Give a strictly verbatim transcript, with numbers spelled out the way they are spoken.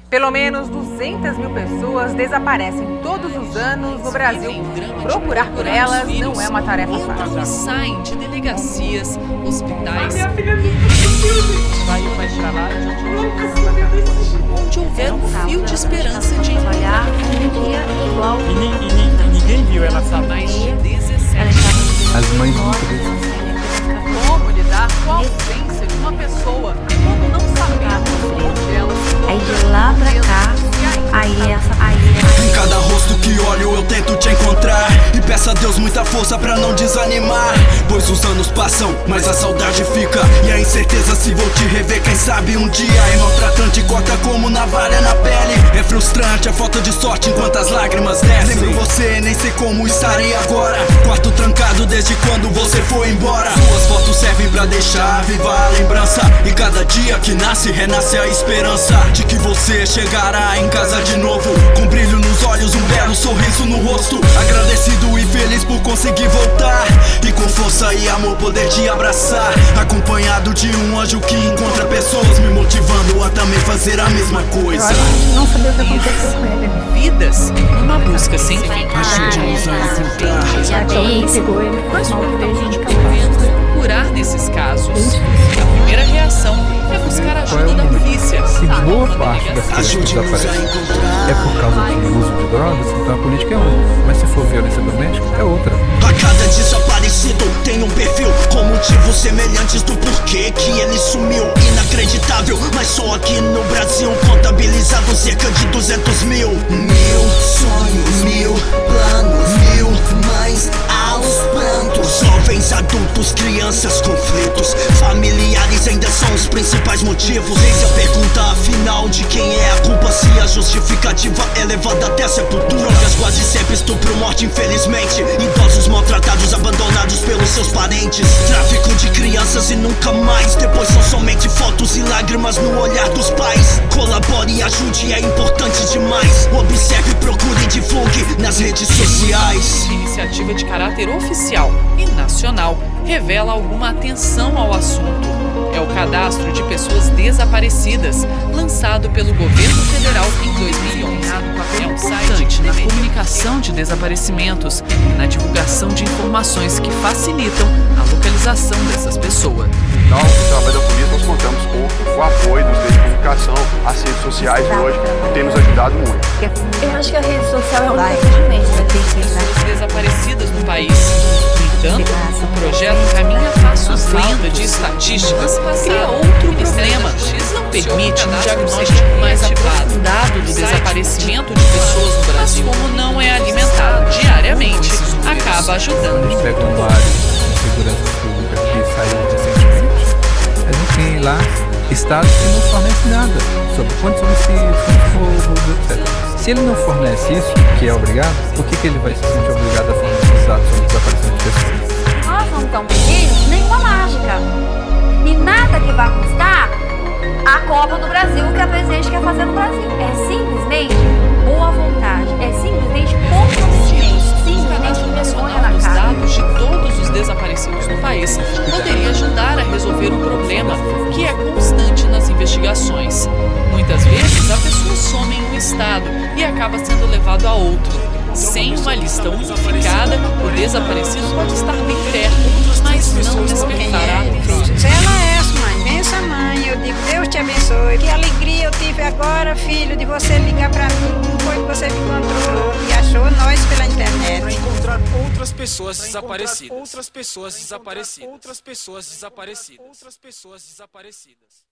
Pelo menos duzentas mil pessoas desaparecem todos os anos no Brasil. Procurar por elas não é uma tarefa fácil. Saem de delegacias, hospitais. Minha filha nunca Saiu mais pra lá, onde houver um fio de esperança de trabalhar um dia igual. E, ni, e, ni, e ninguém viu ela sair. mais de dezessete. As mães muito. Como lidar com a ausência de uma pessoa quando não sabemos onde ela se encontra? Aí de lá pra cá, aí essa, aí essa. Em cada rosto que olho eu tento te encontrar e peço a Deus muita força pra não desanimar. Pois os anos passam, mas a saudade fica. E a incerteza se vou te rever, quem sabe um dia. É maltratante, corta como navalha na pele. É frustrante a falta de sorte enquanto as lágrimas descem. Lembro você, nem sei como estarei agora. Quarto trancado desde quando você foi embora. Suas fotos servem pra deixar viva a lembrança. E cada dia que nasce, renasce a esperança de que você chegará em casa de novo, com brilho nos olhos, um belo sorriso no rosto. Agradecido e feliz por conseguir voltar, e com força e amor poder te abraçar. Acompanhado de um anjo que encontra pessoas, me motivando a também fazer a mesma coisa. Não sabia o que aconteceu com ele. Vidas numa busca sem fim. Ajude-nos a encontrar. Já bem, pegou ele. Mas o que a gente devemos procurar nesses casos? A primeira reação é buscar a ajuda da polícia. Se boa parte das crianças Ajude-nos a desaparecem encontrar. é por causa de uso de drogas, então a política é uma. Mas se for violência doméstica, é outra. A cada desaparecido tem um perfil com motivos semelhantes do porquê que ele sumiu. Inacreditável, mas só aqui no Brasil contabilizado cerca de duzentos mil. Mil sonhos, mil planos, mil mães aos prantos. Jovens, adultos, crianças, conflitos familiares ainda são os principais motivos. Eis a pergunta afinal de quem é a culpa, se a justificativa é levada até a sepultura. Drogas, quase sempre estupro, morte infelizmente. Idosos maltratados, abandonados pelos seus parentes. Tráfico de crianças e nunca mais. Depois são somente fotos e lágrimas no olhar dos pais. Colabore e ajude, é importante demais. Observe, procure e divulgue nas redes sociais. Iniciativa de caráter oficial e nacional revela alguma atenção ao assunto. É o Cadastro de Pessoas Desaparecidas, lançado pelo governo federal em dois mil e onze. É um site na comunicação de desaparecimentos e na divulgação de informações que facilitam a localização dessas pessoas. Nós, no trabalho da polícia, nós contamos com o apoio dos meios de comunicação, as redes sociais hoje, que tem nos ajudado muito. Eu acho que a rede social é um investimento. Pessoas desaparecidas no país. No entanto, o projeto caminha a passos lenta de estatísticas cria outro problema. Não permite um diagnóstico mais aprofundado do desaparecimento de pessoas no Brasil. Como não é alimentado diariamente, acaba ajudando. A gente pega um área de segurança pública que saiu recentemente. A gente tem lá estados que não fornecem nada sobre quantos homicídios, quantos roubos, etcétera. Se ele não fornece isso, que é obrigado, por que, que ele vai se sentir obrigado a fornecer os dados sobre o desaparecimento de pessoas? Nós não estamos pedindo nenhuma mágica. E nada que vai custar a Copa do Brasil que a presidente quer fazer no Brasil. É simplesmente boa vontade. É simplesmente comprometimento. Simplesmente vergonha na Dos cara. dados de todos os desaparecidos no país poderia ajudar a resolver um problema que é constante nas investigações. Muitas vezes a pessoa some em um estado e acaba sendo levado a outro. Sem uma lista unificada, o desaparecido pode estar bem perto, mas não despertar a atenção. Se ela é essa mãe, benção mãe, eu digo Deus te abençoe. Que alegria eu tive agora, filho, de você ligar pra mim. Como foi que você me encontrou e achou nós pela internet? Para encontrar outras pessoas desaparecidas. Outras pessoas desaparecidas. Outras pessoas desaparecidas. Outras pessoas desaparecidas.